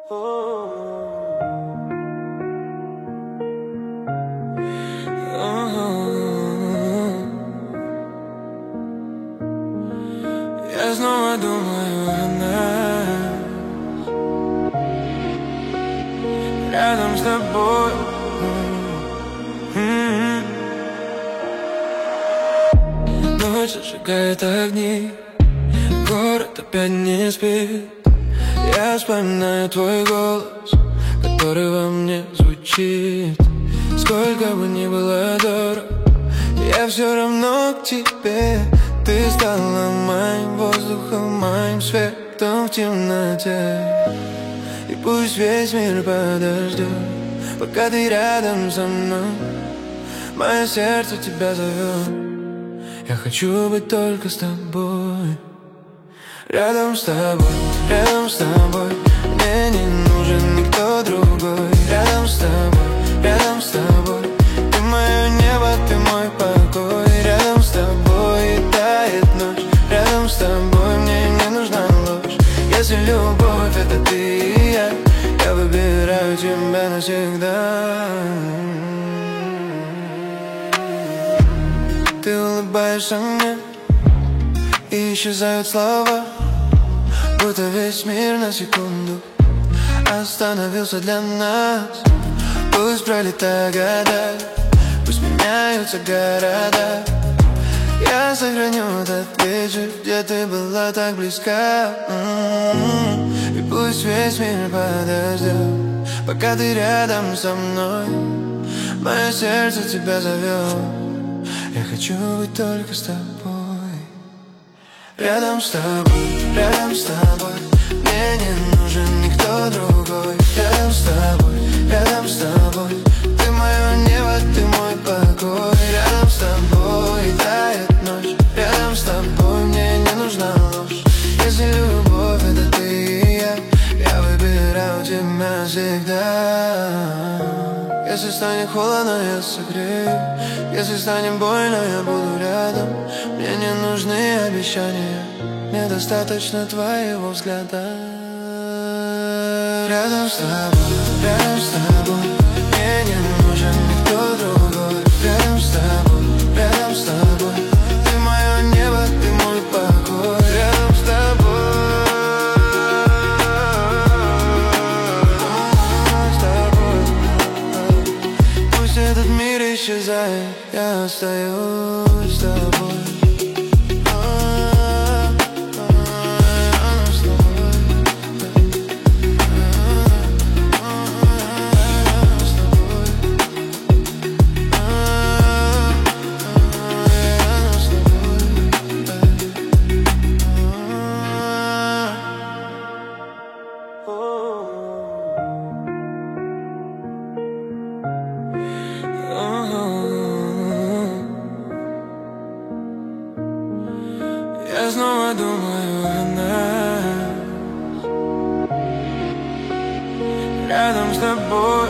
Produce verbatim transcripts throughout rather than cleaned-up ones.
Я снова думаю о нас, рядом с тобой. Ночь зажигает огни, город опять не спит. Я вспоминаю твой голос, который во мне звучит. Сколько бы ни было дорого, я все равно к тебе. Ты стала моим воздухом, моим светом в темноте. И пусть весь мир подождет, пока ты рядом со мной. Мое сердце тебя зовет. Я хочу быть только с тобой. Рядом с тобой, рядом с тобой. Мне не нужен никто другой. Рядом с тобой, рядом с тобой. Ты мое небо, ты мой покой. Рядом с тобой и тает ночь. Рядом с тобой мне не нужна ложь. Если любовь это ты и я, я выбираю тебя навсегда. Ты улыбаешься мне, и исчезают слова, будто весь мир на секунду остановился для нас. Пусть пролетают года, пусть меняются города. Я сохраню этот вечер, где ты была так близка. И пусть весь мир подождет, пока ты рядом со мной. Мое сердце тебя зовет. Я хочу быть только с тобой. Рядом с тобой, рядом с тобой. Мне не нужен никто другой. Рядом с тобой, рядом с тобой. Ты мое небо, ты мой покой. Рядом с тобой тает ночь. Рядом с тобой мне не нужна ложь. Если любовь это ты и я, я выбираю тебя всегда. Если станет холодно, я согрею. Если станет больно, я буду рядом. Мне не нужны обещания, мне достаточно твоего взгляда. Рядом с тобой, рядом с тобой. Мне не нужен никто другой. Рядом с тобой, рядом с тобой. Ты мое небо, ты мой покой. Рядом с тобой, с тобой. Пусть этот мир исчезает, я остаюсь с тобой. Я снова думаю о нас, рядом с тобой.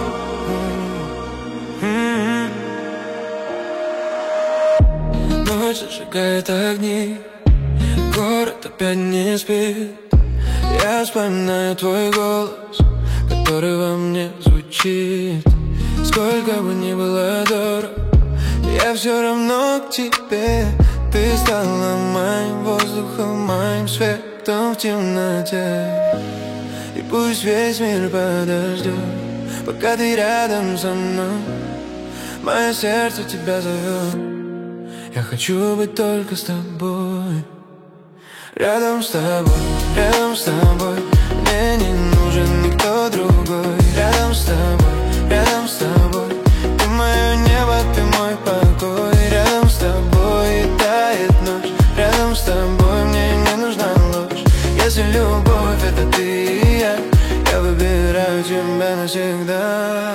Ночь зажигает огни, город опять не спит. Я вспоминаю твой голос, который во мне звучит. Сколько бы ни было дорого, я все равно к тебе. Ты стала моим воздухом, моим светом в темноте. И пусть весь мир подождет, пока ты рядом со мной. Мое сердце тебя зовет. Я хочу быть только с тобой. Рядом с тобой, рядом с тобой. Мне не нужен никто другой. Рядом с тобой, рядом с тобой. Ты мое небо, ты мой покой. Рядом с тобой и тает ночь. Рядом с тобой мне не нужна ложь. Если любовь это ты и я, я выбираю тебя навсегда.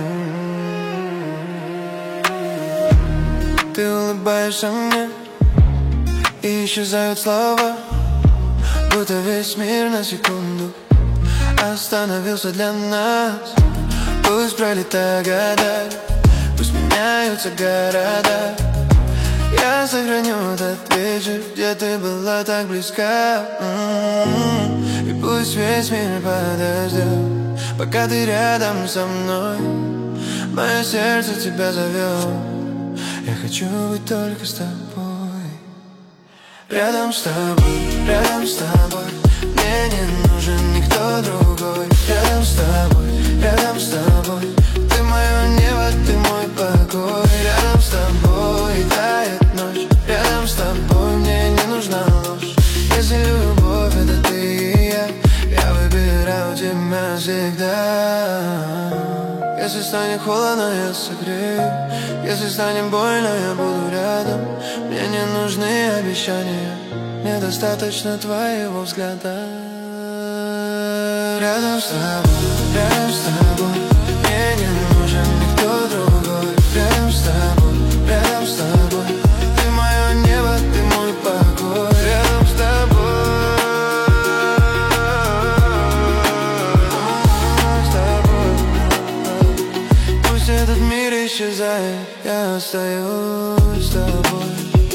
Ты улыбаешься мне, и исчезают слова, будто весь мир на секунду остановился для нас. Пусть пролетают года, пусть меняются города. Я сохраню этот вечер, где ты была так близка. И пусть весь мир подождет, пока ты рядом со мной. Мое сердце тебя зовет. Я хочу быть только с тобой. Рядом с тобой, рядом с тобой. Мне не нужен никто другой. Рядом с тобой, рядом с тобой. Ты мое небо, ты мой покой. Рядом с тобой тает ночь. Рядом с тобой мне не нужна ложь. Если любовь это ты и я, я выбираю тебя всегда. Если станет холодно, я согрею. Если станет больно, я буду рядом. Мне не нужны обещания, мне достаточно твоего взгляда. Рядом с тобой, рядом с тобой. Мне не нужен никто другой. Рядом с тобой, рядом с тобой. Ты мое небо, ты мой покой. Рядом с тобой. Этот мир исчезает, я остаюсь с тобой.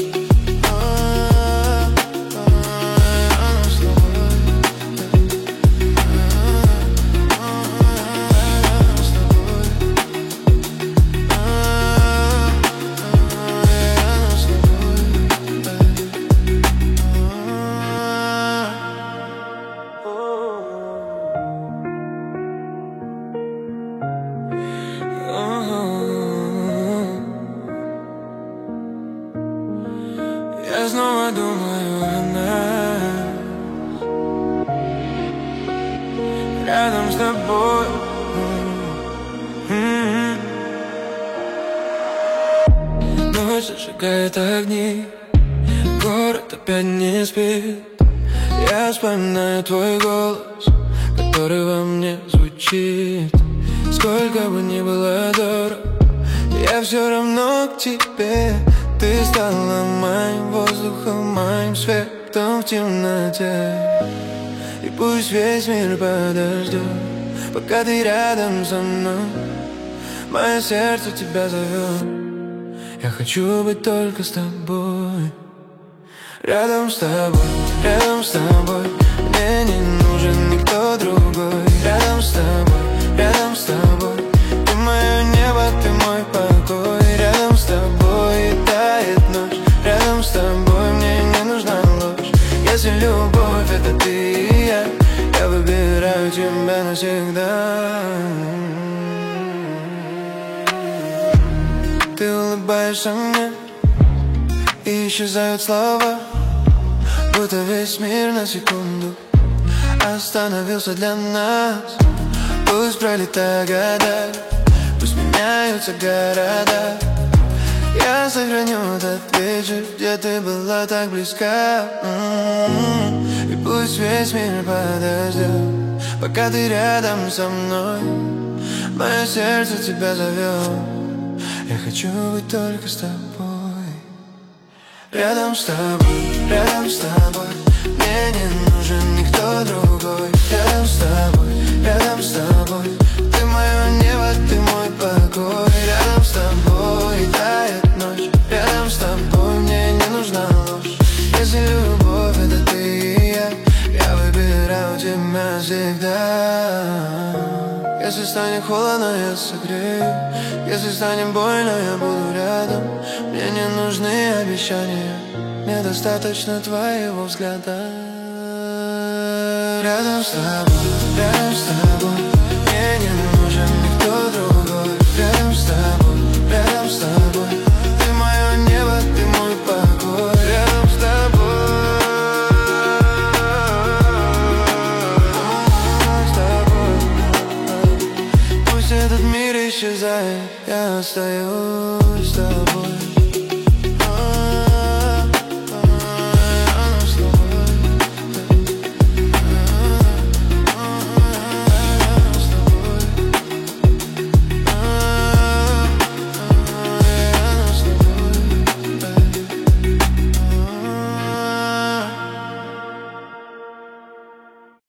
Я снова думаю о нас, рядом с тобой. Ночь зажигает огни, город опять не спит. Я вспоминаю твой голос, который во мне звучит. Сколько бы ни было дорого, я все равно к тебе. Ты стала моим воздухом, моим светом в темноте. И пусть весь мир подождет, пока ты рядом со мной. Мое сердце тебя зовет. Я хочу быть только с тобой. Рядом с тобой, рядом с тобой. Мне не нужен никто другой. Рядом с тобой, рядом с тобой. Ты мое небо, ты мой покой. Рядом с тобой тает ночь. Рядом с тобой мне не нужна ложь. Если любовь это ты и я, я выбираю тебя навсегда. Ты улыбаешься мне, и исчезают слова, будто весь мир на секунду остановился для нас. Пусть пролетают года, пусть меняются города, я сохраню этот вечер, где ты была так близка. И пусть весь мир подождет, пока ты рядом со мной. Мое сердце тебя зовет. Я хочу быть только с тобой. Рядом с тобой, рядом с тобой. Мне не нужен никто другой. Рядом с тобой, рядом с тобой. Ты мое небо, ты мой покой. Рядом с тобой тает ночь. Рядом с тобой мне не нужна ложь. Если любовь это ты и я, я выбираю тебя всегда. Если станет холодно, я согрею. Если станет больно, я буду рядом. Мне не нужны обещания, мне достаточно твоего взгляда. Рядом с тобой, рядом с тобой. Мне не нужен никто другой. Рядом с тобой, рядом с тобой. Ты мое небо, ты мой покой. Рядом с тобой. Этот мир исчезает, я остаюсь.